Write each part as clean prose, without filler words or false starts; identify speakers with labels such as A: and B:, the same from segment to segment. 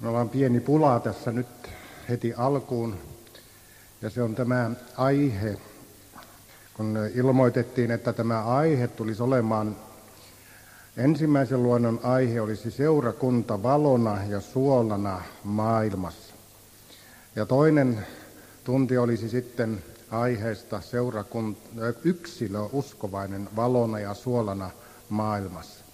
A: Me ollaan pieni pula tässä nyt heti alkuun, ja se on tämä aihe, kun ilmoitettiin, että tämä aihe tulisi olemaan, ensimmäisen luonnon aihe olisi seurakunta valona ja suolana maailmassa. Ja toinen tunti olisi sitten aiheesta yksilö uskovainen valona ja suolana maailmassa.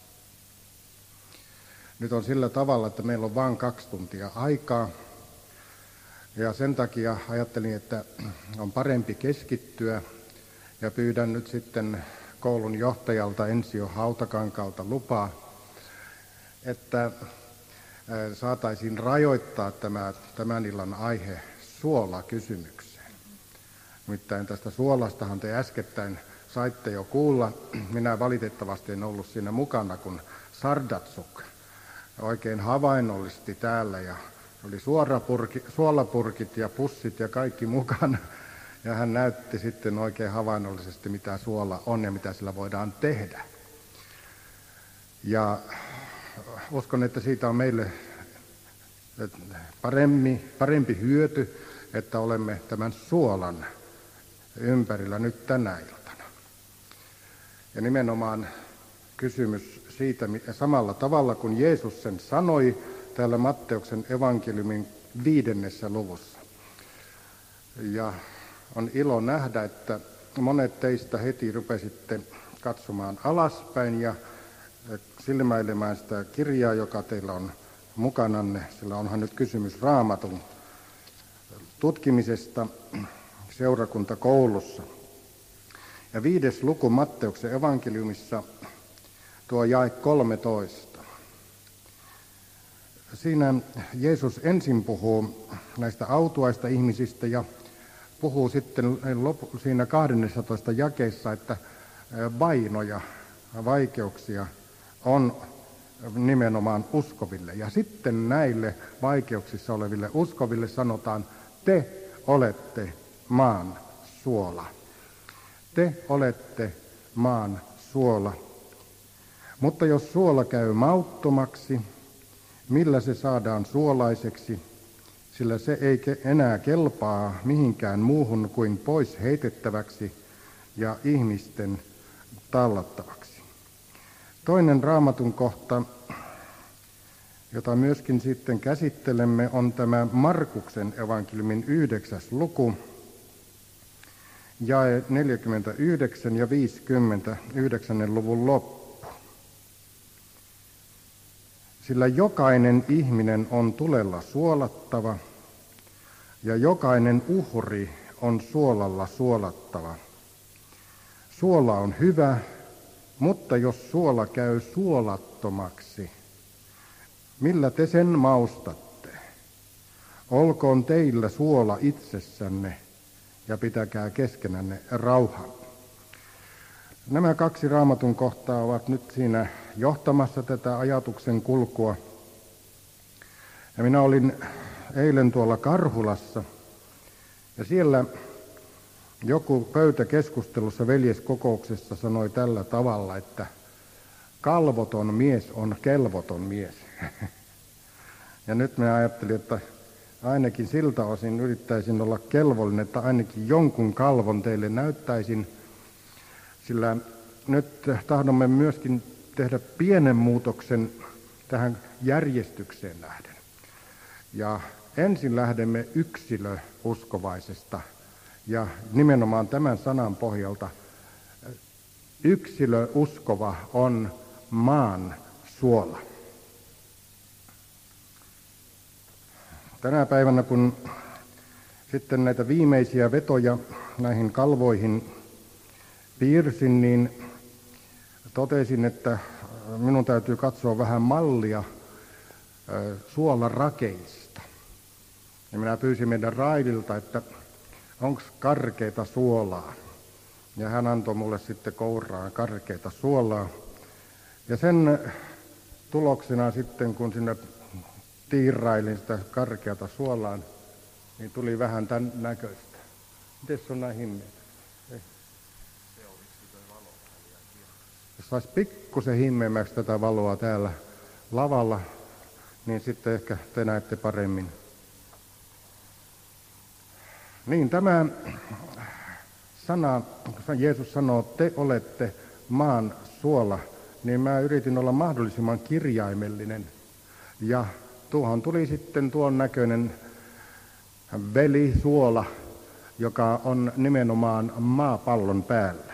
A: Nyt on sillä tavalla, että meillä on vain 2 tuntia aikaa, ja sen takia ajattelin, että on parempi keskittyä, ja pyydän nyt sitten koulun johtajalta Ensio Hautakankaalta lupaa, että saataisiin rajoittaa tämän illan aihe suolakysymykseen. Nimittäin tästä suolastahan te äskettäin saitte jo kuulla. Minä valitettavasti en ollut siinä mukana, kun Sardatsuk oikein havainnollisti täällä ja oli suolapurkit ja pussit ja kaikki mukana. Ja hän näytti sitten oikein havainnollisesti, mitä suola on ja mitä sillä voidaan tehdä. Ja uskon, että siitä on meille parempi hyöty, että olemme tämän suolan ympärillä nyt tänä iltana. Ja nimenomaan kysymys siitä samalla tavalla kuin Jeesus sen sanoi täällä Matteuksen evankeliumin 5. luvussa. Ja on ilo nähdä, että monet teistä heti rupesitte katsomaan alaspäin ja silmäilemään sitä kirjaa, joka teillä on mukananne, sillä onhan nyt kysymys Raamatun tutkimisesta seurakuntakoulussa. Ja 5. luku Matteuksen evankeliumissa, tuo jae 13. Siinä Jeesus ensin puhuu näistä autuaista ihmisistä ja puhuu sitten siinä 12 jakeessa, että vainoja, vaikeuksia on nimenomaan uskoville. Ja sitten näille vaikeuksissa oleville uskoville sanotaan, te olette maan suola. Te olette maan suola. Mutta jos suola käy mauttomaksi, millä se saadaan suolaiseksi, sillä se ei enää kelpaa mihinkään muuhun kuin pois heitettäväksi ja ihmisten tallattavaksi. Toinen Raamatun kohta, jota myöskin sitten käsittelemme, on tämä Markuksen evankeliumin 9. luku, jae 49 ja 50, 9. luvun loppu. Sillä jokainen ihminen on tulella suolattava, ja jokainen uhri on suolalla suolattava. Suola on hyvä, mutta jos suola käy suolattomaksi, millä te sen maustatte? Olkoon teillä suola itsessänne, ja pitäkää keskenänne rauha. Nämä 2 Raamatun kohtaa ovat nyt siinä johtamassa tätä ajatuksen kulkua. Ja minä olin eilen tuolla Karhulassa, ja siellä joku pöytäkeskustelussa veljeskokouksessa sanoi tällä tavalla, että kalvoton mies on kelvoton mies. Ja nyt minä ajattelin, että ainakin siltä osin yrittäisin olla kelvollinen, että ainakin jonkun kalvon teille näyttäisin, sillä nyt tahdomme myöskin tehdä pienen muutoksen tähän järjestykseen nähden. Ja ensin lähdemme yksilöuskovaisesta ja nimenomaan tämän sanan pohjalta yksilöuskova on maan suola. Tänä päivänä, kun sitten näitä viimeisiä vetoja näihin kalvoihin piirsin, niin totesin, että minun täytyy katsoa vähän mallia suolarakeista. Ja minä pyysin meidän raidilta, että onko karkeata suolaa. Ja hän antoi mulle sitten kouraan karkeata suolaa. Ja sen tuloksena sitten, kun sinne tiirailin sitä karkeata suolaa, niin tuli vähän tämän näköistä. Mites on nämä himmeet? Jos saisi pikkusen himmeämmäksi tätä valoa täällä lavalla, niin sitten ehkä te näette paremmin. Niin, tämä sana, kun Jeesus sanoo, te olette maan suola, niin mä yritin olla mahdollisimman kirjaimellinen. Ja tuohon tuli sitten tuon näköinen velisuola, joka on nimenomaan maapallon päällä.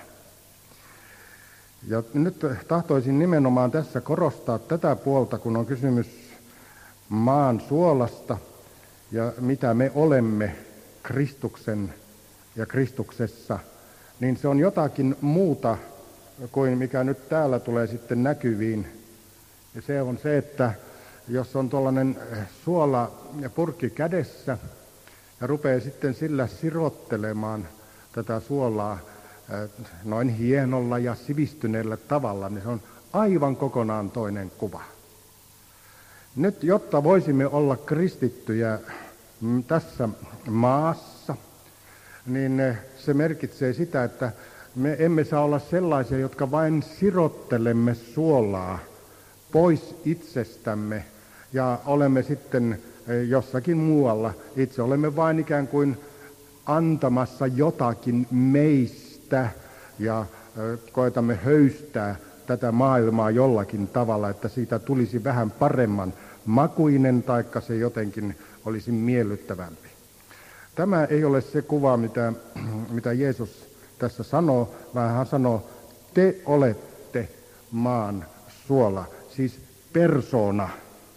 A: Ja nyt tahtoisin nimenomaan tässä korostaa tätä puolta, kun on kysymys maan suolasta ja mitä me olemme Kristuksen ja Kristuksessa, niin se on jotakin muuta kuin mikä nyt täällä tulee sitten näkyviin. Ja se on se, että jos on tuollainen suolapurkki kädessä ja rupeaa sitten sillä sirottelemaan tätä suolaa noin hienolla ja sivistyneellä tavalla, niin se on aivan kokonaan toinen kuva. Nyt, jotta voisimme olla kristittyjä tässä maassa, niin se merkitsee sitä, että me emme saa olla sellaisia, jotka vain sirottelemme suolaa pois itsestämme ja olemme sitten jossakin muualla. Itse olemme vain ikään kuin antamassa jotakin meistä ja koetamme höystää tätä maailmaa jollakin tavalla, että siitä tulisi vähän paremman makuinen, taikka se jotenkin olisi miellyttävämpi. Tämä ei ole se kuva, mitä Jeesus tässä sanoo, vaan hän sanoo, te olette maan suola, siis persoona.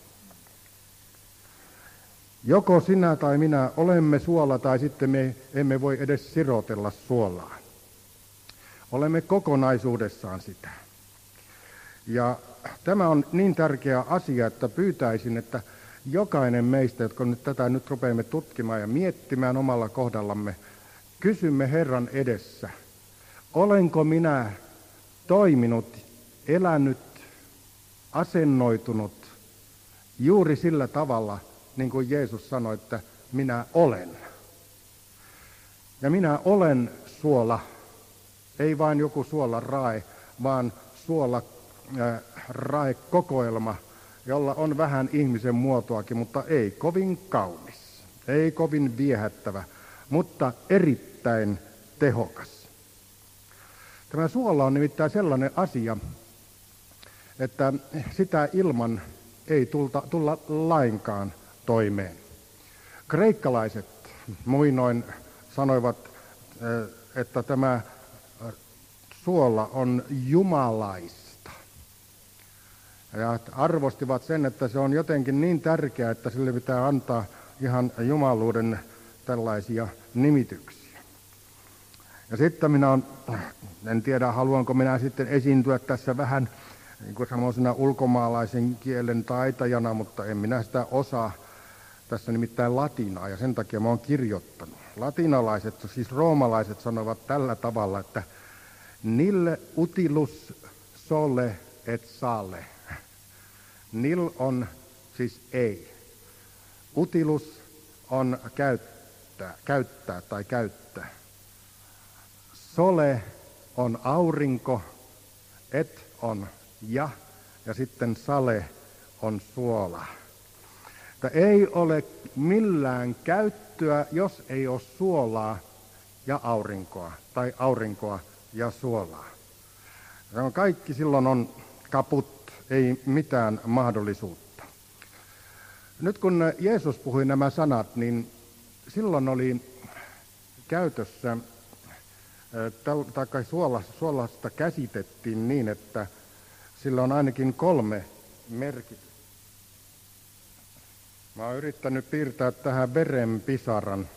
A: Joko sinä tai minä olemme suola, tai sitten me emme voi edes sirotella suolaa. Olemme kokonaisuudessaan sitä. Ja tämä on niin tärkeä asia, että pyytäisin, että jokainen meistä, jotka tätä nyt rupeamme tutkimaan ja miettimään omalla kohdallamme, kysymme Herran edessä, olenko minä toiminut, elänyt, asennoitunut juuri sillä tavalla, niin kuin Jeesus sanoi, että minä olen. Ja minä olen suola, ei vain joku suolarae, vaan suolaraekokoelma, jolla on vähän ihmisen muotoakin, mutta ei kovin kaunis, ei kovin viehättävä, mutta erittäin tehokas. Tämä suola on nimittäin sellainen asia, että sitä ilman ei tulla lainkaan toimeen. Kreikkalaiset muinoin sanoivat, että tämä suola on jumalaista. Ja arvostivat sen, että se on jotenkin niin tärkeää, että sille pitää antaa ihan jumaluuden tällaisia nimityksiä. Ja sitten en tiedä haluanko minä sitten esiintyä tässä vähän niin kuin semmoisena ulkomaalaisen kielen taitajana, mutta en minä sitä osaa. Tässä nimittäin latinaa ja sen takia mä oon kirjoittanut. Latinalaiset, siis roomalaiset sanovat tällä tavalla, että nil utilus sole et sale. Nil on siis ei. Utilus on käyttää tai käyttää. Sole on aurinko, et on ja sitten sale on suola. Että ei ole millään käyttöä, jos ei ole suolaa ja aurinkoa, tai aurinkoa ja suolaa. Se on kaikki silloin on kaput, ei mitään mahdollisuutta. Nyt kun Jeesus puhui nämä sanat, niin silloin oli käytössä, tai suolasta käsitettiin niin, että sillä on ainakin 3 merkitystä. Mä oon yrittänyt piirtää tähän verenpisaran.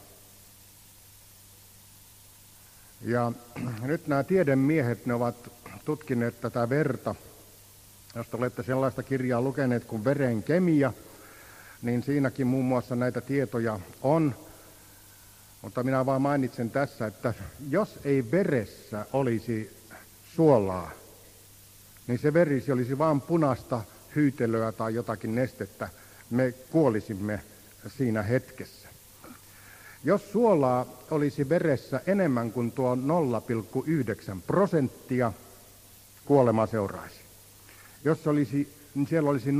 A: Ja nyt nämä tiedemiehet, ne ovat tutkineet tätä verta. Jos olette sellaista kirjaa lukeneet kuin Veren kemia, niin siinäkin muun muassa näitä tietoja on. Mutta minä vaan mainitsen tässä, että jos ei veressä olisi suolaa, niin se veri olisi vain punaista hyytelöä tai jotakin nestettä. Me kuolisimme siinä hetkessä. Jos suolaa olisi veressä enemmän kuin tuo 0,9%, kuolema seuraisi. Jos olisi niin siellä olisi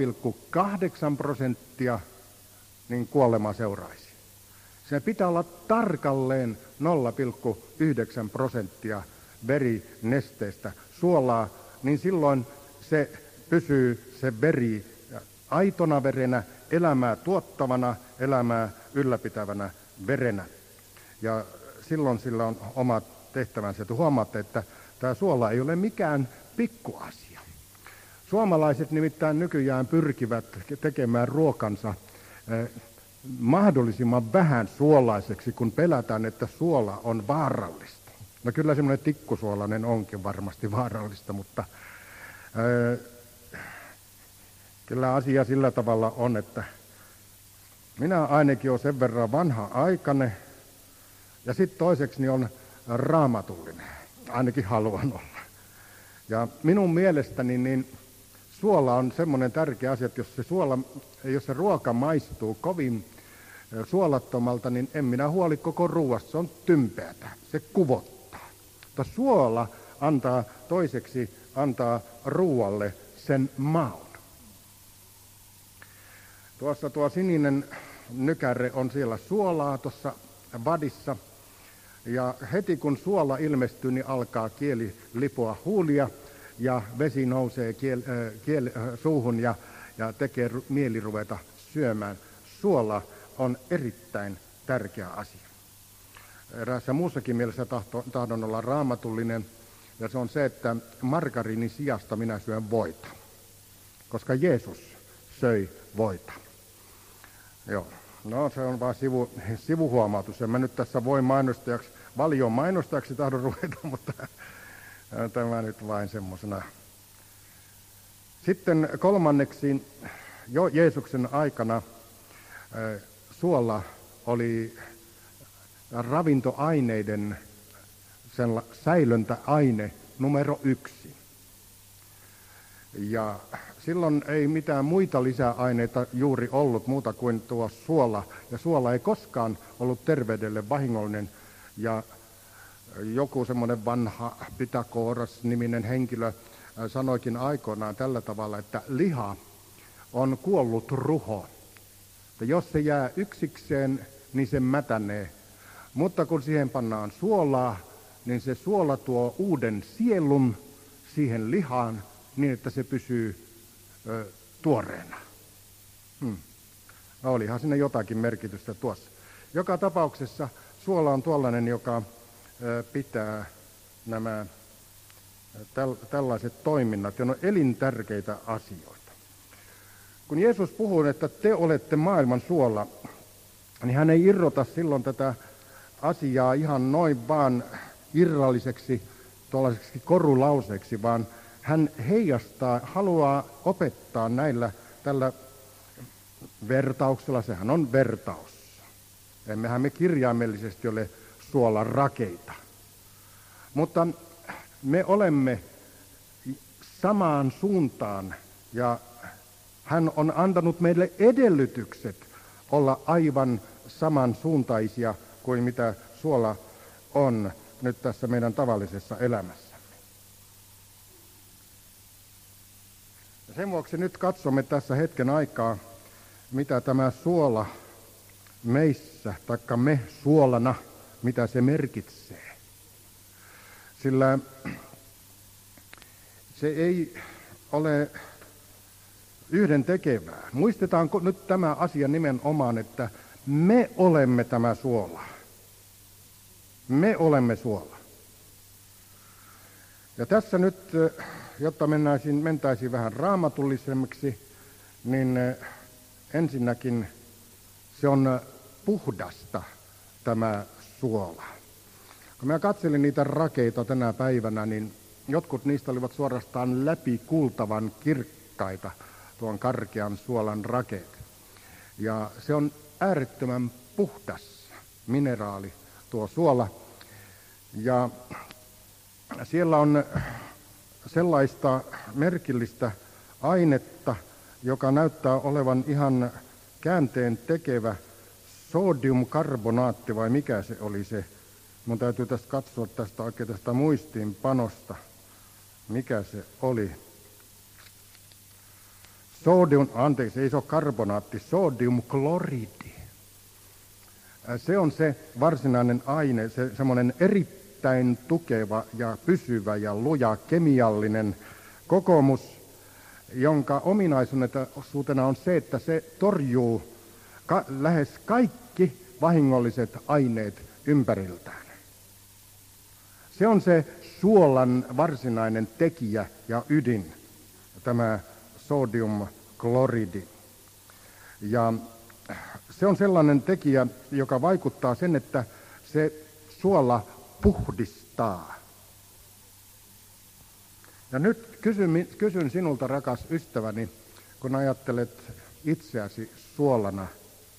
A: 0,8%, niin kuolema seuraisi. Se pitää olla tarkalleen 0,9% verinesteestä suolaa, niin silloin se pysyy se veri aitona verenä, elämää tuottavana, elämää ylläpitävänä verenä. Ja silloin sillä on omat tehtävänsä. Huomaatte, että tämä suola ei ole mikään pikkuasia. Suomalaiset nimittäin nykyään pyrkivät tekemään ruokansa mahdollisimman vähän suolaiseksi, kun pelätään, että suola on vaarallista. No kyllä semmoinen tikkusuolainen onkin varmasti vaarallista, mutta kyllä asia sillä tavalla on, että minä ainakin olen sen verran vanha-aikainen ja sitten toiseksi niin on raamatullinen, ainakin haluan olla. Ja minun mielestäni niin suola on semmoinen tärkeä asia, että jos se ruoka maistuu kovin suolattomalta, niin en minä huoli koko ruuasta, se on tympeätä, se kuvottaa. Mutta suola antaa ruualle sen maun. Tuossa tuo sininen nykäre on siellä suolaa tuossa vadissa. Ja heti kun suola ilmestyy, niin alkaa kieli lipoa huulia ja vesi nousee suuhun ja tekee mieli ruveta syömään. Suola on erittäin tärkeä asia. Eräässä muussakin mielessä tahdon olla raamatullinen, ja se on se, että margariinin sijasta minä syön voita, koska Jeesus söi voita. Joo. No se on vaan sivuhuomautus. En mä nyt tässä voi valion mainostajaksi tahdon ruveta, mutta tämä nyt vain semmosena. Sitten kolmanneksi, jo Jeesuksen aikana suola oli ravintoaineiden säilöntäaine numero 1. Ja silloin ei mitään muita lisäaineita juuri ollut muuta kuin tuo suola. Ja suola ei koskaan ollut terveydelle vahingollinen. Ja joku semmoinen vanha Pythagoras-niminen henkilö sanoikin aikoinaan tällä tavalla, että liha on kuollut ruho. Ja jos se jää yksikseen, niin se mätänee. Mutta kun siihen pannaan suolaa, niin se suola tuo uuden sielun siihen lihaan niin, että se pysyy tuoreena. No, olihan siinä jotakin merkitystä tuossa. Joka tapauksessa suola on tuollainen, joka pitää nämä tällaiset toiminnat, ja ne on elintärkeitä asioita. Kun Jeesus puhuu, että te olette maailman suola, niin hän ei irrota silloin tätä asiaa ihan noin vaan irralliseksi, tuollaiseksi korulauseeksi, vaan hän haluaa opettaa tällä vertauksella, sehän on vertaus. Emmehän me kirjaimellisesti ole suolan rakeita. Mutta me olemme samaan suuntaan ja hän on antanut meille edellytykset olla aivan samansuuntaisia kuin mitä suola on nyt tässä meidän tavallisessa elämässämme. Ja sen vuoksi nyt katsomme tässä hetken aikaa, mitä tämä suola meissä, taikka me suolana, mitä se merkitsee. Sillä se ei ole yhdentekevää. Muistetaanko nyt tämä asia nimenomaan, että me olemme tämä suola. Me olemme suola. Ja tässä nyt, jotta mentäisiin vähän raamatullisemmiksi, niin ensinnäkin se on puhdasta tämä suola. Kun mä katselin niitä rakeita tänä päivänä, niin jotkut niistä olivat suorastaan läpikultavan kirkkaita, tuon karkean suolan rakeet. Ja se on äärettömän puhdas mineraali, tuo suola. Ja siellä on sellaista merkillistä ainetta, joka näyttää olevan ihan käänteen tekevä sodiumkarbonaatti, vai mikä se oli se. Mun täytyy tästä katsoa tästä muistiinpanosta, mikä se oli. ei se ole karbonaatti, sodiumkloridi. Se on se varsinainen aine, se semmoinen erittäin tukeva ja pysyvä ja luja kemiallinen kokoomus, jonka ominaisuutena on se, että se torjuu lähes kaikki vahingolliset aineet ympäriltään. Se on se suolan varsinainen tekijä ja ydin, tämä sodiumkloridi. Ja se on sellainen tekijä, joka vaikuttaa sen, että se suola puhdistaa. Ja nyt kysyn sinulta, rakas ystäväni, kun ajattelet itseäsi suolana,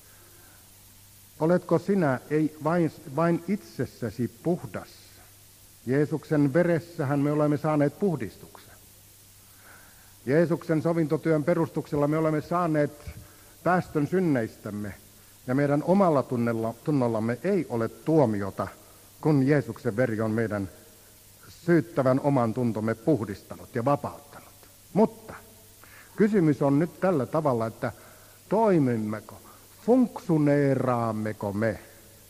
A: oletko sinä ei vain itsessäsi puhdas? Jeesuksen veressähän me olemme saaneet puhdistuksen. Jeesuksen sovintotyön perustuksella me olemme saaneet päästön synneistämme, ja meidän omalla tunnollamme ei ole tuomiota, kun Jeesuksen veri on meidän syyttävän oman tuntomme puhdistanut ja vapauttanut. Mutta kysymys on nyt tällä tavalla, että toimimmeko, funksioneeraammeko me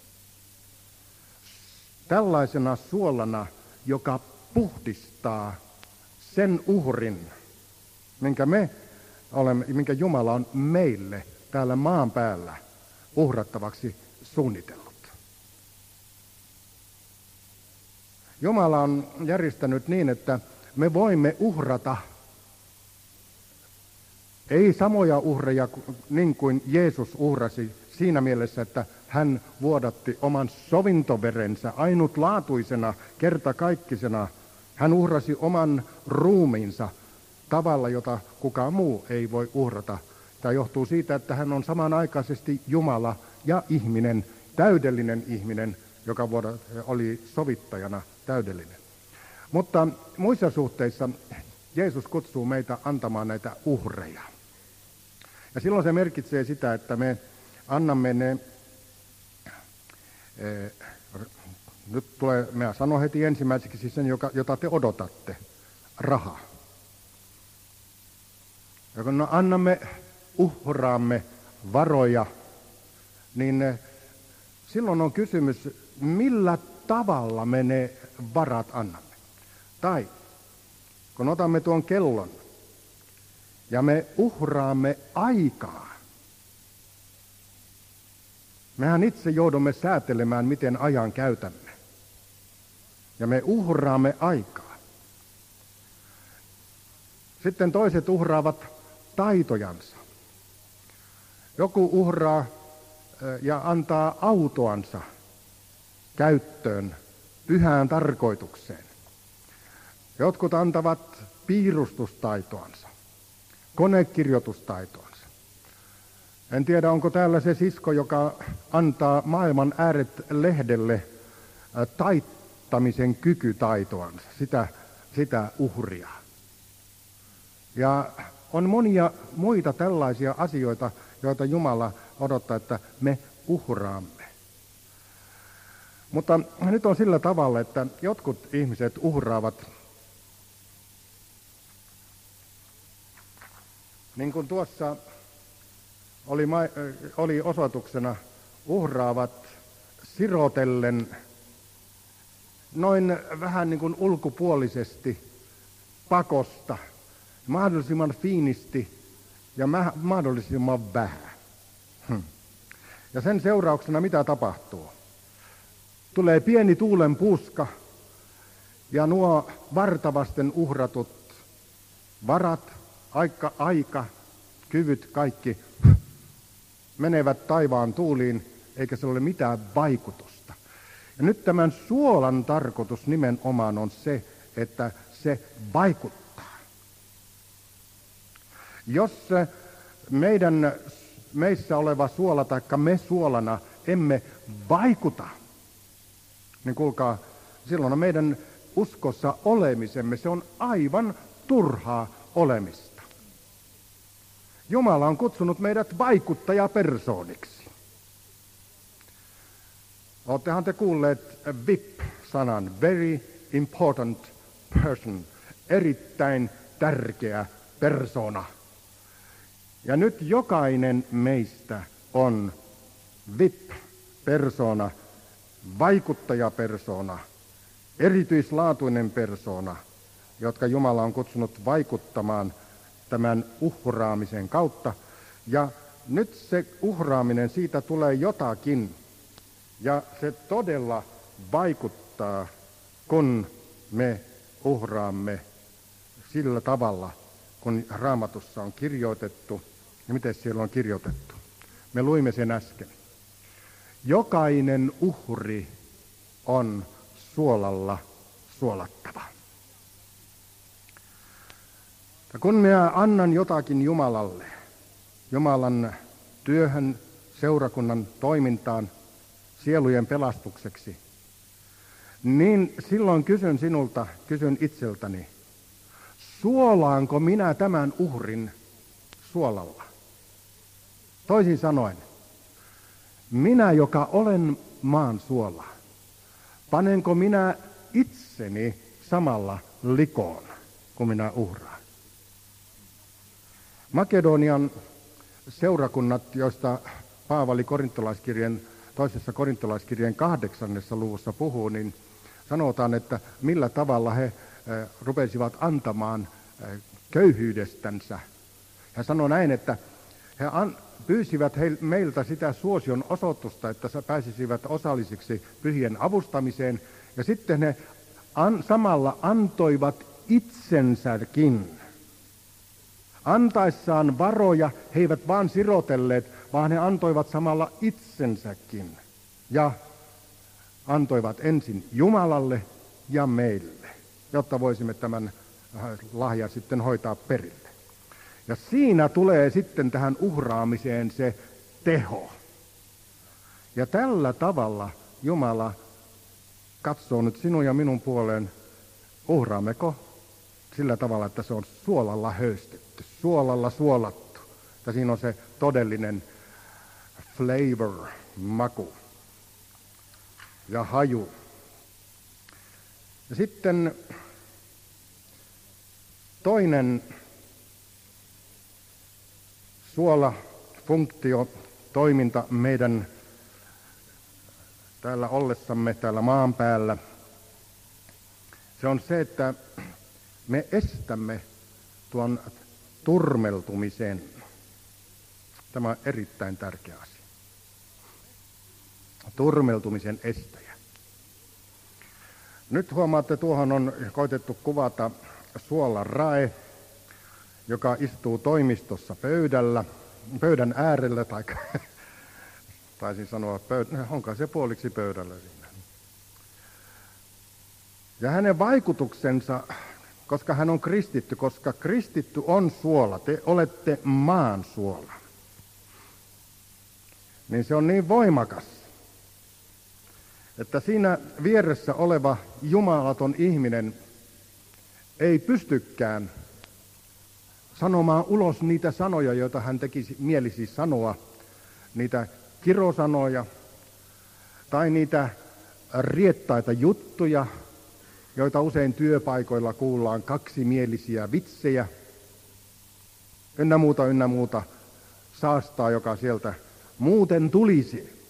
A: tällaisena suolana, joka puhdistaa sen uhrin, minkä Jumala on meille täällä maan päällä uhrattavaksi suunnitellut. Jumala on järjestänyt niin, että me voimme uhrata ei samoja uhreja niin kuin Jeesus uhrasi siinä mielessä, että hän vuodatti oman sovintoverensä ainutlaatuisena, kertakaikkisena. Hän uhrasi oman ruumiinsa tavalla, jota kukaan muu ei voi uhrata. Tämä johtuu siitä, että hän on samanaikaisesti Jumala ja ihminen, täydellinen ihminen, joka oli sovittajana täydellinen. Mutta muissa suhteissa Jeesus kutsuu meitä antamaan näitä uhreja. Ja silloin se merkitsee sitä, että me annamme ne, minä sanon heti ensimmäiseksi sen, jota te odotatte, raha. Ja kun uhraamme varoja, niin silloin on kysymys, millä tavalla me ne varat annamme. Tai kun otamme tuon kellon ja me uhraamme aikaa, mehän itse joudumme säätelemään, miten ajan käytämme. Ja me uhraamme aikaa. Sitten toiset uhraavat taitojansa. Joku uhraa ja antaa autoansa käyttöön pyhään tarkoitukseen. Jotkut antavat piirustustaitoansa, konekirjoitustaitoansa. En tiedä, onko täällä se sisko, joka antaa Maailman ääret-lehdelle taittamisen kykytaitoansa, sitä uhria. Ja on monia muita tällaisia asioita, joita Jumala odottaa, että me uhraamme. Mutta nyt on sillä tavalla, että jotkut ihmiset uhraavat, niin kuin tuossa oli osoituksena, uhraavat sirotellen noin vähän niin kuin ulkopuolisesti pakosta, mahdollisimman fiinisti ja mahdollisimman vähän. Ja sen seurauksena mitä tapahtuu? Tulee pieni tuulenpuuska ja nuo vartavasten uhratut varat, aika, kyvyt, kaikki menevät taivaan tuuliin, eikä se ole mitään vaikutusta. Ja nyt tämän suolan tarkoitus nimenomaan on se, että se vaikuttaa. Jos meissä oleva suola taikka me suolana emme vaikuta, niin kuulkaa, silloin on meidän uskossa olemisemme, se on aivan turhaa olemista. Jumala on kutsunut meidät vaikuttajapersooniksi. Olettehan te kuulleet VIP-sanan, very important person, erittäin tärkeä persona. Ja nyt jokainen meistä on VIP-persoona, vaikuttajapersoona, erityislaatuinen persoona, jotka Jumala on kutsunut vaikuttamaan tämän uhraamisen kautta. Ja nyt se uhraaminen, siitä tulee jotakin, ja se todella vaikuttaa, kun me uhraamme sillä tavalla, kun Raamatussa on kirjoitettu. Ja miten siellä on kirjoitettu? Me luimme sen äsken. Jokainen uhri on suolalla suolattava. Ja kun minä annan jotakin Jumalalle, Jumalan työhön, seurakunnan toimintaan, sielujen pelastukseksi, niin silloin kysyn itseltäni, suolaanko minä tämän uhrin suolalla? Toisin sanoen, minä, joka olen maan suola, panenko minä itseni samalla likoon, kun minä uhraan? Makedonian seurakunnat, joista Paavali toisessa korintolaiskirjeen 8. luvussa puhuu, niin sanotaan, että millä tavalla he rupesivat antamaan köyhyydestänsä. Hän sanoi näin, että he pyysivät meiltä sitä suosion osoitusta, että pääsisivät osallisiksi pyhien avustamiseen, ja sitten he samalla antoivat itsensäkin. Antaessaan varoja he eivät vaan sirotelleet, vaan he antoivat samalla itsensäkin. Ja antoivat ensin Jumalalle ja meille, jotta voisimme tämän lahjan sitten hoitaa perille. Ja siinä tulee sitten tähän uhraamiseen se teho. Ja tällä tavalla Jumala katsoo nyt sinun ja minun puoleen, uhraammeko sillä tavalla, että se on suolalla höystetty, suolalla suolattu. Ja siinä on se todellinen flavor, maku ja haju. Ja sitten toinen suolafunktio, toiminta meidän täällä ollessamme täällä maan päällä, se on se, että me estämme tuon turmeltumisen. Tämä on erittäin tärkeä asia. Turmeltumisen estäjä. Nyt huomaatte, tuohon on koitettu kuvata suolarae, joka istuu toimistossa pöydän äärellä, tai taisin sanoa, onko se puoliksi pöydällä siinä. Ja hänen vaikutuksensa, koska hän on kristitty, koska kristitty on suola, te olette maan suola, niin se on niin voimakas, että siinä vieressä oleva jumalaton ihminen ei pystykään sanomaan ulos niitä sanoja, joita hän tekisi mielisi sanoa, niitä kirosanoja tai niitä riettaita juttuja, joita usein työpaikoilla kuullaan, kaksimielisiä vitsejä, ynnä muuta saastaa, joka sieltä muuten tulisi.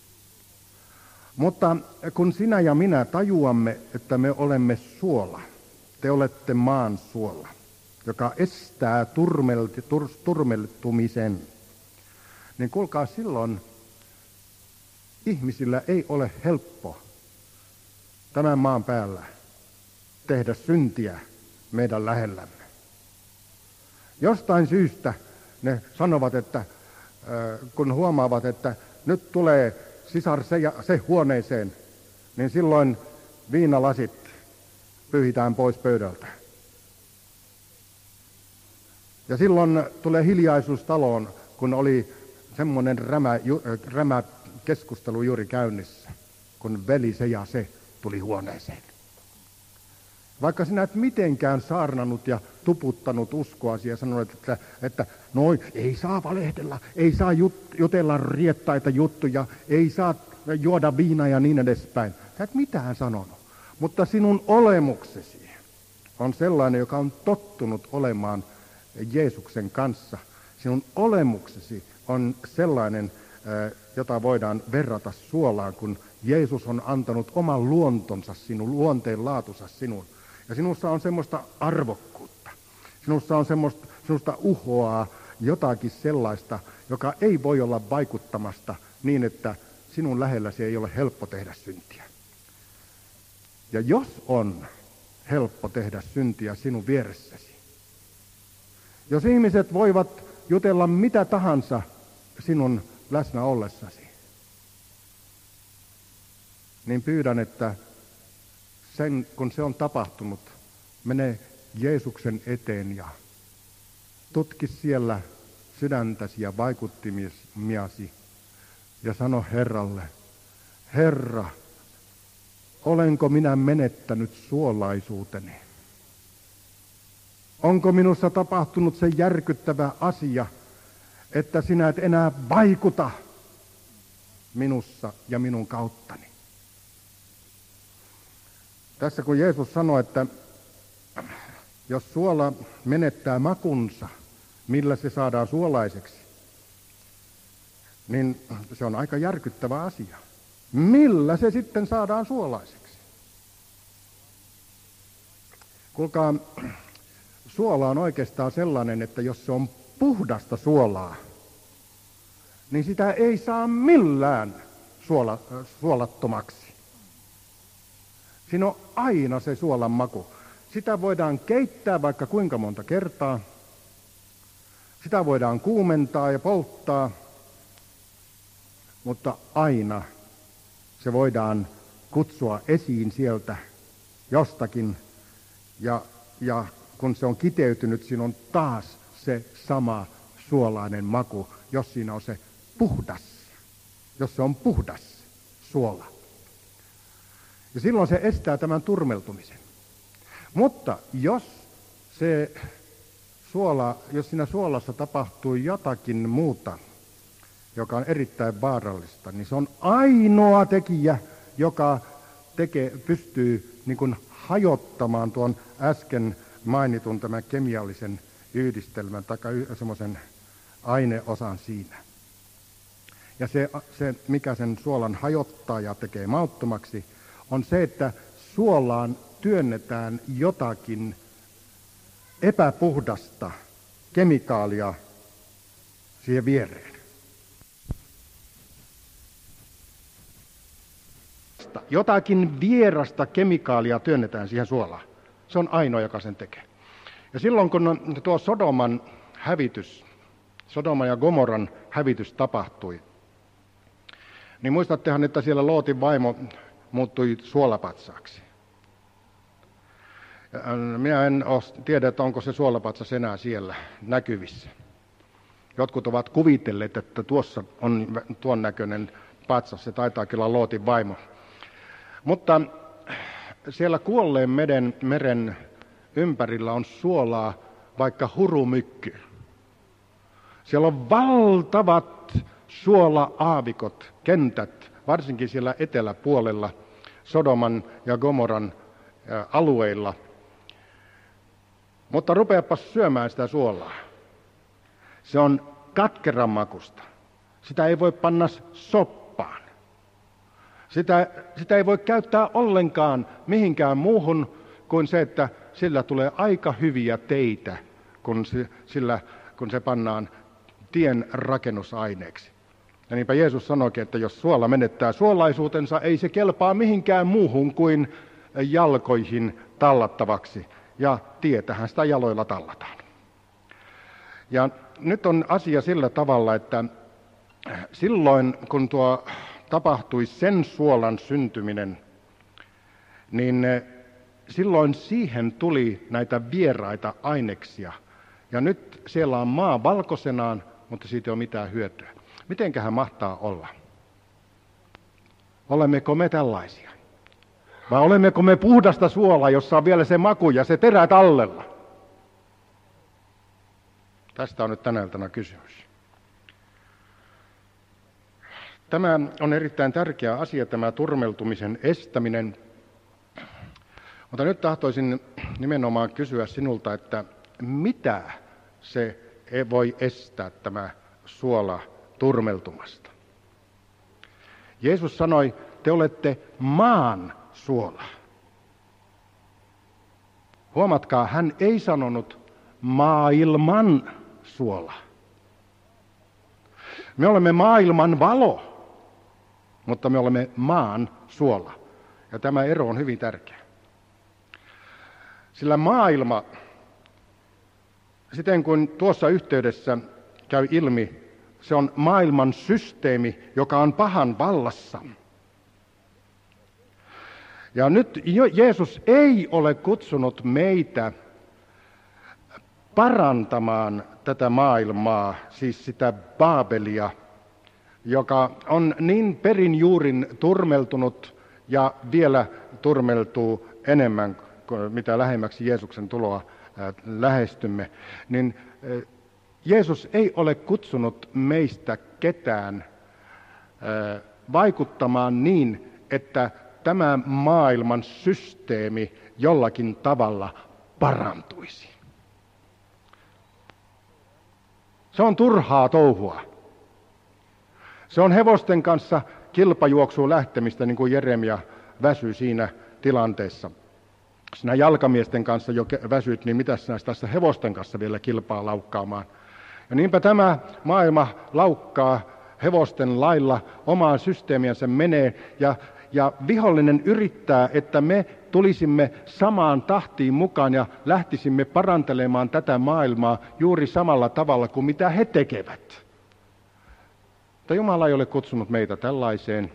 A: Mutta kun sinä ja minä tajuamme, että me olemme suola, te olette maan suola, joka estää turmeltumisen, niin kuulkaa, silloin ihmisillä ei ole helppo tämän maan päällä tehdä syntiä meidän lähellämme. Jostain syystä ne sanovat, että kun huomaavat, että nyt tulee sisar se huoneeseen, niin silloin viinalasit pyyhitään pois pöydältä. Ja silloin tulee hiljaisuus taloon, kun oli semmoinen rämä keskustelu juuri käynnissä, kun veli se ja se tuli huoneeseen. Vaikka sinä et mitenkään saarnannut ja tuputtanut uskoasi ja sanoit, että ei saa valehdella, ei saa jutella riettaita juttuja, ei saa juoda viinaa ja niin edespäin. Sä et mitään sanonut, mutta sinun olemuksesi on sellainen, joka on tottunut olemaan Jeesuksen kanssa. Sinun olemuksesi on sellainen, jota voidaan verrata suolaan, kun Jeesus on antanut oman luontonsa sinun, luonteen laatunsa sinun. Ja sinussa on semmoista arvokkuutta. Sinusta uhoaa jotakin sellaista, joka ei voi olla vaikuttamasta niin, että sinun lähelläsi ei ole helppo tehdä syntiä. Ja jos on helppo tehdä syntiä sinun vieressäsi, jos ihmiset voivat jutella mitä tahansa sinun läsnä ollessasi, niin pyydän, että kun se on tapahtunut, mene Jeesuksen eteen ja tutki siellä sydäntäsi ja vaikuttimiasi ja sano Herralle, Herra, olenko minä menettänyt suolaisuuteni? Onko minussa tapahtunut se järkyttävä asia, että sinä et enää vaikuta minussa ja minun kauttani? Tässä kun Jeesus sanoi, että jos suola menettää makunsa, millä se saadaan suolaiseksi, niin se on aika järkyttävä asia. Millä se sitten saadaan suolaiseksi? Kuulkaa, suola on oikeastaan sellainen, että jos se on puhdasta suolaa, niin sitä ei saa millään suolattomaksi. Siinä on aina se suolan maku. Sitä voidaan keittää vaikka kuinka monta kertaa. Sitä voidaan kuumentaa ja polttaa, mutta aina se voidaan kutsua esiin sieltä jostakin. Ja kun se on kiteytynyt, siinä on taas se sama suolainen maku, jos siinä on se puhdas, jos se on puhdas suola. Ja silloin se estää tämän turmeltumisen. Mutta jos siinä suolassa tapahtuu jotakin muuta, joka on erittäin vaarallista, niin se on ainoa tekijä, joka pystyy niin kuin hajottamaan tuon äsken mainitun tämän kemiallisen yhdistelmän tai semmoisen aineosan siinä. Ja se, mikä sen suolan hajottaa ja tekee mauttomaksi, on se, että suolaan työnnetään jotakin epäpuhdasta kemikaalia siihen viereen. Jotakin vierasta kemikaalia työnnetään siihen suolaan. Se on ainoa, joka sen tekee. Ja silloin kun tuo Sodoman ja Gomoran hävitys tapahtui, niin muistattehan, että siellä Lootin vaimo muuttui suolapatsaaksi. Minä en tiedä, että onko se suolapatsas enää siellä näkyvissä. Jotkut ovat kuvitelleet, että tuossa on tuon näköinen patsas, se taitaa kyllä Lootin vaimo. Mutta siellä kuolleen meren ympärillä on suolaa vaikka hurumykky. Siellä on valtavat suola-aavikot, kentät, varsinkin siellä eteläpuolella Sodoman ja Gomoran alueilla. Mutta rupeapas syömään sitä suolaa. Se on katkeran makusta. Sitä ei voi panna soppaan. Sitä ei voi käyttää ollenkaan mihinkään muuhun kuin se, että sillä tulee aika hyviä teitä, kun se pannaan tien rakennusaineeksi. Ja niinpä Jeesus sanoikin, että jos suola menettää suolaisuutensa, ei se kelpaa mihinkään muuhun kuin jalkoihin tallattavaksi. Ja tietähän sitä jaloilla tallataan. Ja nyt on asia sillä tavalla, että silloin kun tapahtui sen suolan syntyminen, niin silloin siihen tuli näitä vieraita aineksia. Ja nyt siellä on maa valkoisenaan, mutta siitä ei ole mitään hyötyä. Mitenköhän mahtaa olla? Olemmeko me tällaisia? Vai olemmeko me puhdasta suolaa, jossa on vielä se maku ja se terä tallella? Tästä on nyt tänä iltana kysymys. Tämä on erittäin tärkeä asia, tämä turmeltumisen estäminen. Mutta nyt tahtoisin nimenomaan kysyä sinulta, että mitä se voi estää tämä suola turmeltumasta. Jeesus sanoi, te olette maan suola. Huomatkaa, hän ei sanonut maailman suola. Me olemme maailman valo, mutta me olemme maan suola. Ja tämä ero on hyvin tärkeä. Sillä maailma, siten kuin tuossa yhteydessä käy ilmi, se on maailman systeemi, joka on pahan vallassa. Ja nyt Jeesus ei ole kutsunut meitä parantamaan tätä maailmaa, siis sitä Baabelia, joka on niin perin juurin turmeltunut ja vielä turmeltuu enemmän, mitä lähemmäksi Jeesuksen tuloa lähestymme, niin Jeesus ei ole kutsunut meistä ketään vaikuttamaan niin, että tämä maailman systeemi jollakin tavalla parantuisi. Se on turhaa touhua. Se on hevosten kanssa kilpajuoksuun lähtemistä, niin kuin Jeremia väsyi siinä tilanteessa. Sinä jalkamiesten kanssa jo väsyt, niin mitäs sinä tässä hevosten kanssa vielä kilpaa laukkaamaan? Ja niinpä tämä maailma laukkaa hevosten lailla, omaan systeemiänsä menee, ja vihollinen yrittää, että me tulisimme samaan tahtiin mukaan ja lähtisimme parantelemaan tätä maailmaa juuri samalla tavalla kuin mitä he tekevät. Mutta Jumala ei ole kutsunut meitä tällaiseen,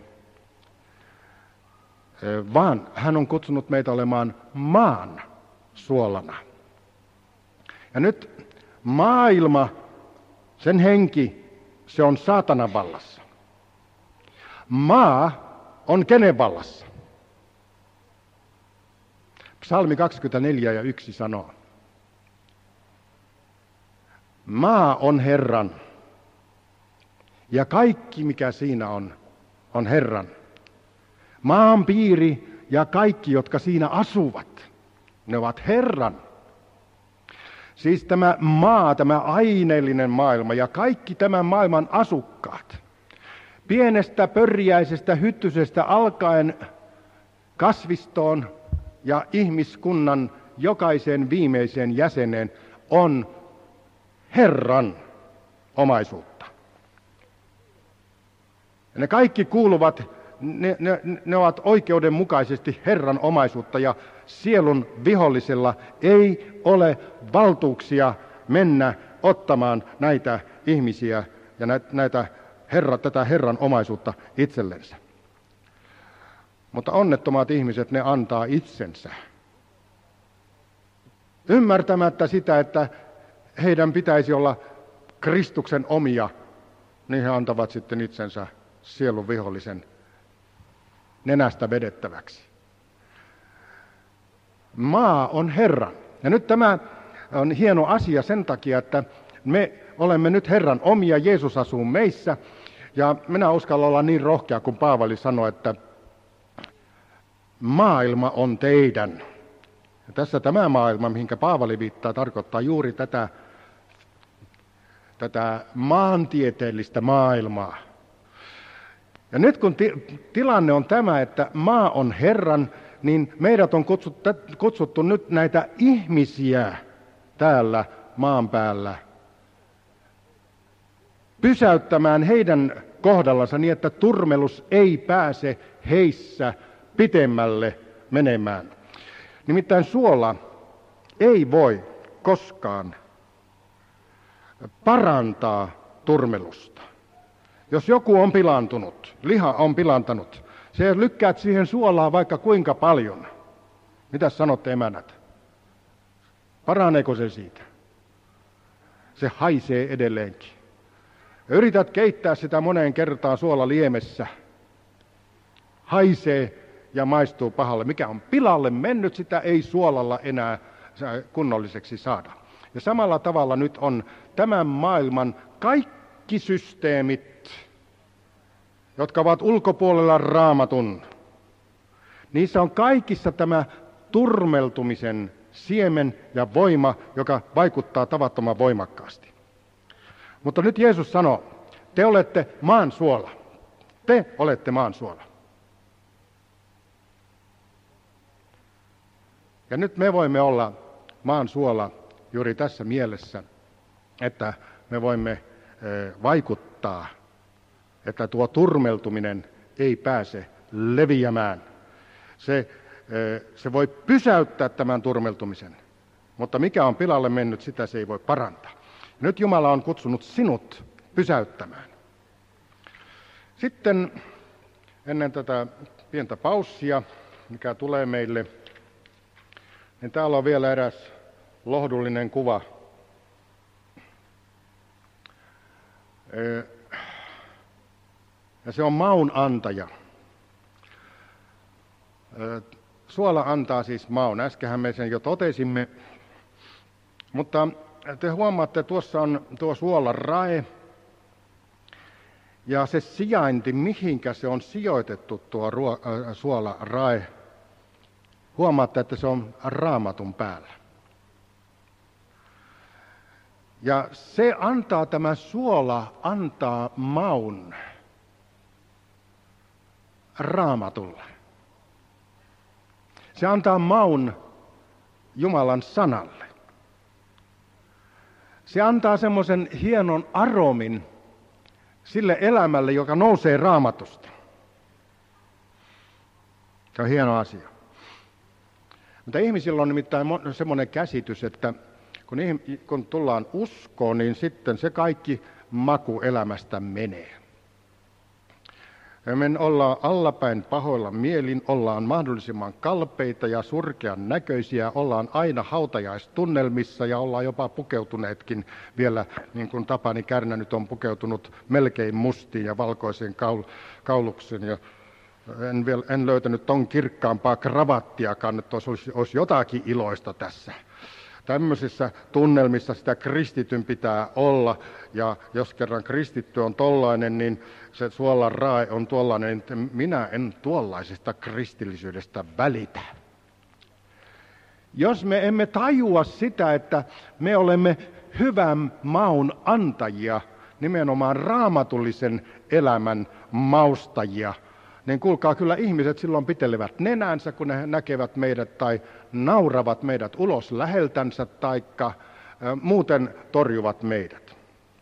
A: vaan hän on kutsunut meitä olemaan maan suolana. Ja nyt maailma, sen henki, se on saatanan vallassa. Maa on kenen vallassa? Psalmi 24:1 sanoo. Maa on Herran, ja kaikki mikä siinä on Herran. Maan piiri ja kaikki, jotka siinä asuvat, ne ovat Herran. Siis tämä maa, tämä aineellinen maailma ja kaikki tämän maailman asukkaat, pienestä pörjäisestä hyttysestä alkaen kasvistoon ja ihmiskunnan jokaiseen viimeiseen jäseneen on Herran omaisuutta. Ja ne kaikki kuuluvat, ne ovat oikeudenmukaisesti Herran omaisuutta, ja sielun vihollisella ei ole valtuuksia mennä ottamaan näitä ihmisiä ja tätä Herran omaisuutta itsellensä. Mutta onnettomat ihmiset, ne antaa itsensä. Ymmärtämättä sitä, että heidän pitäisi olla Kristuksen omia, niin he antavat sitten itsensä sielun vihollisen nenästä vedettäväksi. Maa on Herran. Ja nyt tämä on hieno asia sen takia, että me olemme nyt Herran omia, Jeesus asuu meissä. Ja minä uskallan olla niin rohkea, kun Paavali sanoi, että maailma on teidän. Ja tässä tämä maailma, mihinkä Paavali viittaa, tarkoittaa juuri tätä maantieteellistä maailmaa. Ja nyt kun tilanne on tämä, että maa on Herran, niin meidät on kutsuttu nyt näitä ihmisiä täällä maan päällä pysäyttämään heidän kohdallansa niin, että turmelus ei pääse heissä pitemmälle menemään. Nimittäin suola ei voi koskaan parantaa turmelusta. Jos joku on pilaantunut, liha on pilantanut, se lykkäät siihen suolaa vaikka kuinka paljon. Mitäs sanotte, emänät? Paraneeko se siitä? Se haisee edelleenkin. Yrität keittää sitä moneen kertaan suolaliemessä. Haisee ja maistuu pahalle. Mikä on pilalle mennyt, sitä ei suolalla enää kunnolliseksi saada. Ja samalla tavalla nyt on tämän maailman kaikki systeemit, jotka ovat ulkopuolella Raamatun. Niissä on kaikissa tämä turmeltumisen siemen ja voima, joka vaikuttaa tavattoman voimakkaasti. Mutta nyt Jeesus sanoo, te olette maan suola. Te olette maan suola. Ja nyt me voimme olla maan suola juuri tässä mielessä, että me voimme vaikuttaa, että tuo turmeltuminen ei pääse leviämään. Se voi pysäyttää tämän turmeltumisen, mutta mikä on pilalle mennyt, sitä se ei voi parantaa. Nyt Jumala on kutsunut sinut pysäyttämään. Sitten ennen tätä pientä paussia, mikä tulee meille, niin täällä on vielä eräs lohdullinen kuva. Ja se on maun antaja. Suola antaa siis maun. Äskenhän me sen jo totesimme. Mutta te huomaatte, että tuossa on tuo suolan rae. Ja se sijainti, mihinkä se on sijoitettu tuo suola rae. Huomaatte, että se on Raamatun päällä. Ja se antaa, tämä suola antaa maun Raamatulle. Se antaa maun Jumalan sanalle. Se antaa semmoisen hienon aromin sille elämälle, joka nousee Raamatusta. Se on hieno asia. Mutta ihmisillä on nimittäin semmoinen käsitys, että kun tullaan uskoon, niin sitten se kaikki maku elämästä menee. Me ollaan allapäin pahoilla mielin, ollaan mahdollisimman kalpeita ja surkean näköisiä, ollaan aina hautajaistunnelmissa ja ollaan jopa pukeutuneetkin vielä, niin kuin Tapani Kärnä nyt on pukeutunut melkein mustiin ja valkoiseen kauluksen. Ja en löytänyt ton kirkkaampaa kravattiakaan, että olisi jotakin iloista tässä. Tämmöisissä tunnelmissa sitä kristityn pitää olla, ja jos kerran kristitty on tollainen, niin se suolan rae on tuollainen, että minä en tuollaisesta kristillisyydestä välitä. Jos me emme tajua sitä, että me olemme hyvän maun antajia, nimenomaan raamatullisen elämän maustajia, niin kuulkaa, kyllä ihmiset silloin pitelevät nenänsä, kun ne näkevät meidät tai nauravat meidät ulos läheltänsä taikka muuten torjuvat meidät.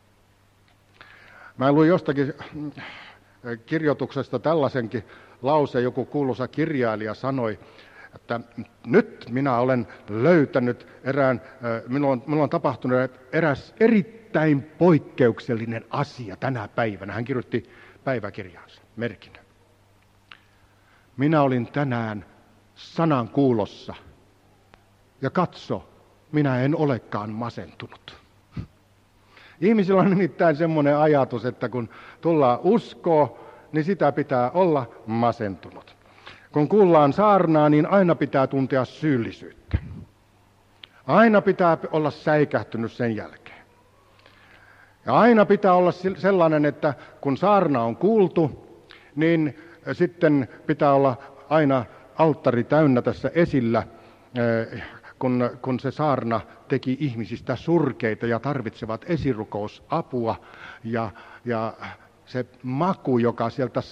A: Mä luin jostakin kirjoituksesta tällaisenkin lauseen, joku kuuluisa kirjailija sanoi, että nyt minä olen löytänyt minulla on tapahtunut eräs erittäin poikkeuksellinen asia tänä päivänä. Hän kirjoitti päiväkirjaansa merkinnän. Minä olin tänään sanan kuulossa ja katso, minä en olekaan masentunut. Ihmisillä on nimittäin semmoinen ajatus, että kun tullaan uskoon, niin sitä pitää olla masentunut. Kun kuullaan saarnaa, niin aina pitää tuntea syyllisyyttä. Aina pitää olla säikähtynyt sen jälkeen. Ja aina pitää olla sellainen, että kun saarna on kuultu, niin sitten pitää olla aina alttari täynnä tässä esillä, kun se saarna teki ihmisistä surkeita ja tarvitsevat esirukousapua. Ja se maku, joka sieltä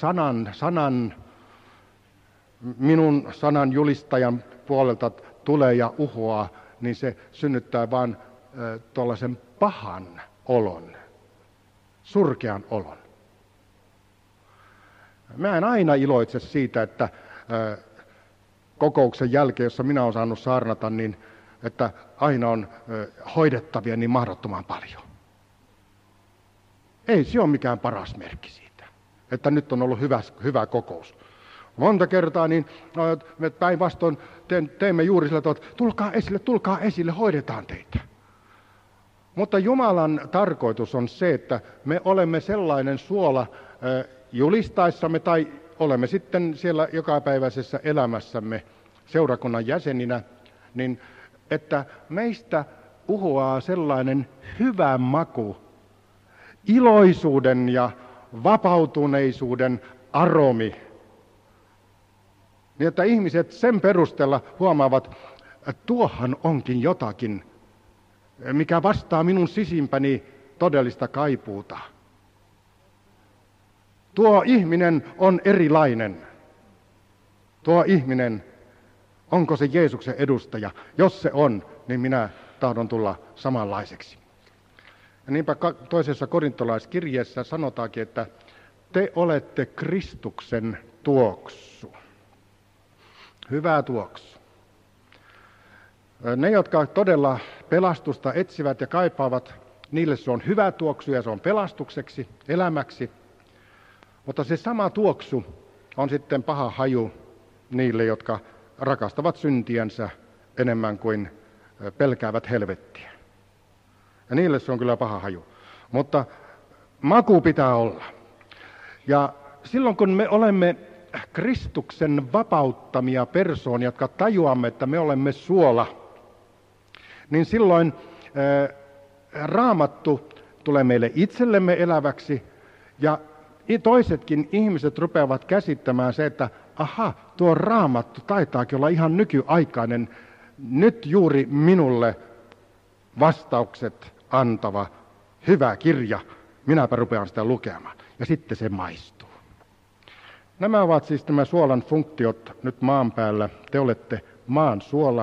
A: minun sanan julistajan puolelta tulee ja uhoaa, niin se synnyttää vain tuollaisen pahan olon, surkean olon. Mä en aina iloitse siitä, että kokouksen jälkeen, jossa minä olen saanut saarnata, niin että aina on hoidettavia niin mahdottoman paljon. Ei se ole mikään paras merkki siitä, että nyt on ollut hyvä kokous. Monta kertaa niin me päinvastoin teemme juuri sillä tavalla, että tulkaa esille, hoidetaan teitä. Mutta Jumalan tarkoitus on se, että me olemme sellainen suola julistaessamme tai olemme sitten siellä jokapäiväisessä elämässämme seurakunnan jäseninä, niin että meistä uhoaa sellainen hyvä maku, iloisuuden ja vapautuneisuuden aromi, niin että ihmiset sen perusteella huomaavat, että tuohan onkin jotakin, mikä vastaa minun sisimpäni todellista kaipuuta. Tuo ihminen on erilainen. Tuo ihminen, onko se Jeesuksen edustaja? Jos se on, niin minä tahdon tulla samanlaiseksi. Ja niinpä toisessa korintolaiskirjeessä sanotaankin, että te olette Kristuksen tuoksu. Hyvä tuoksu. Ne, jotka todella pelastusta etsivät ja kaipaavat, niille se on hyvä tuoksu ja se on pelastukseksi, elämäksi. Mutta se sama tuoksu on sitten paha haju niille, jotka rakastavat syntiänsä enemmän kuin pelkäävät helvettiä. Ja niille se on kyllä paha haju. Mutta maku pitää olla. Ja silloin kun me olemme Kristuksen vapauttamia persoonia, jotka tajuamme, että me olemme suola, niin silloin Raamattu tulee meille itsellemme eläväksi ja toisetkin ihmiset rupeavat käsittämään se, että aha, tuo Raamattu taitaakin olla ihan nykyaikainen, nyt juuri minulle vastaukset antava hyvä kirja. Minäpä rupean sitä lukemaan. Ja sitten se maistuu. Nämä ovat siis nämä suolan funktiot nyt maan päällä. Te olette maan suola,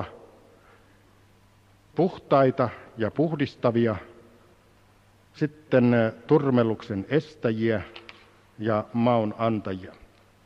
A: puhtaita ja puhdistavia, sitten turmeluksen estäjiä ja maun antajia.